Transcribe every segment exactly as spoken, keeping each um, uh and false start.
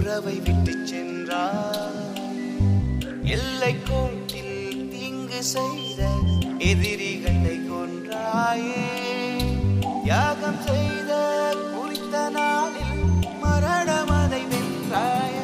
உறவை விட்டு சென்றார். எல்லை கோட்டில் தீங்கு செய்த எதிரிகளை கொன்றாயே. தியாகம் செய்த குறித்த நாளில் மரணம் அதை வென்றாயே.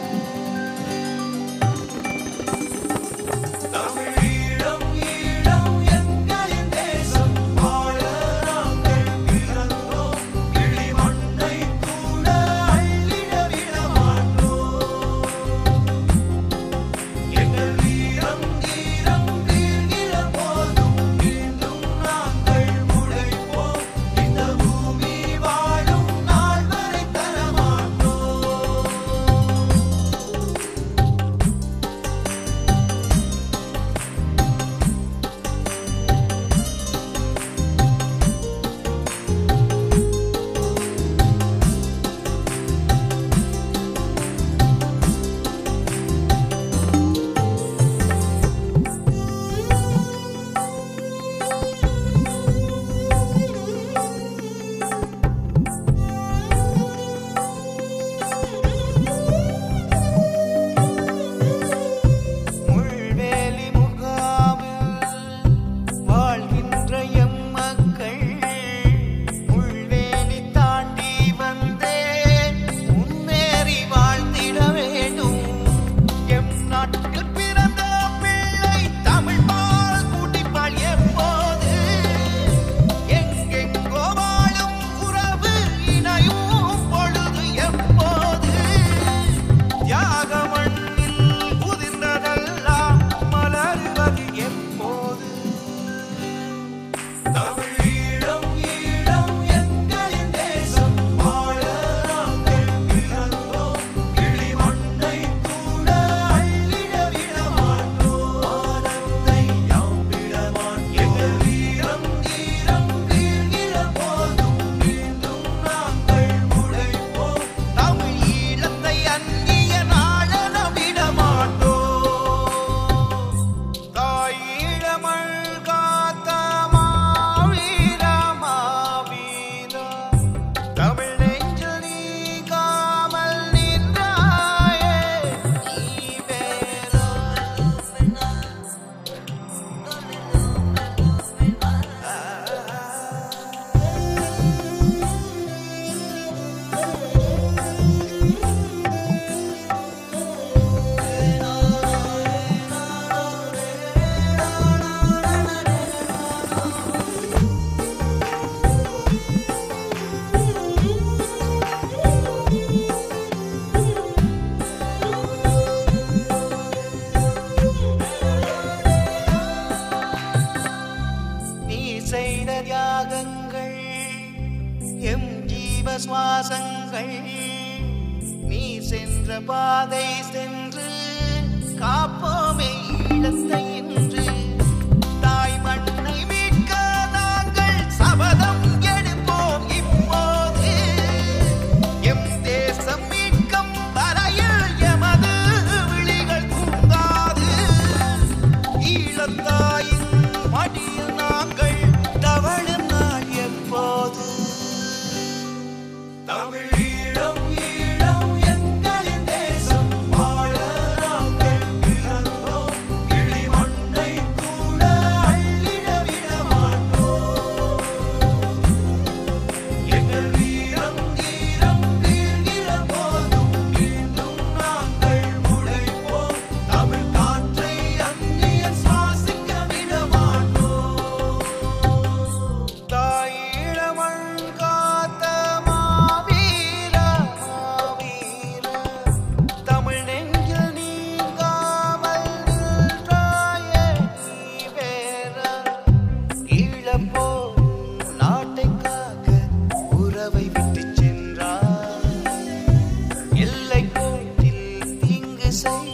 செய்த தியாகங்கள் எம் ஜீவ சுவாசங்கள். நீ சென்ற பாதை சென்று காப்போமே ஈழத்தை என்று. தாய் மண்ணை மீட்க நாங்கள் சபதம் எடுப்போம் இப்போது. எம் தேசம் மீட்கும் வரையில் எமது விழிகள் தூங்காது. ஈழத்தாயின் மடியில் நாங்கள் தவழும் நாள் எப்போது. தமிழ் ஈழம் ஈழம் எங்களின் தேசம். வாழ நாங்கள் பிறந்தோம். கிளி மண்ணை கூட அள்ளிட விட மாட்டோம். எங்கள் வீரம் தீரம் வீழ்கிற போதும் மீண்டும் நாங்கள் முளைப்போம். தமிழ் காற்றை அந்நியர் சுவாசிக்க விட மாட்டோம். தாயிழமண் காத்த மாவீர மாவீர. தமிழ் நெஞ்சில் நீங்காமல் நின்றாயே நீ வேற. ஈழப்போ நாட்டை காக்க உறவை விட்டு சென்றார். எல்லை கோட்டில் தீங்கு செய்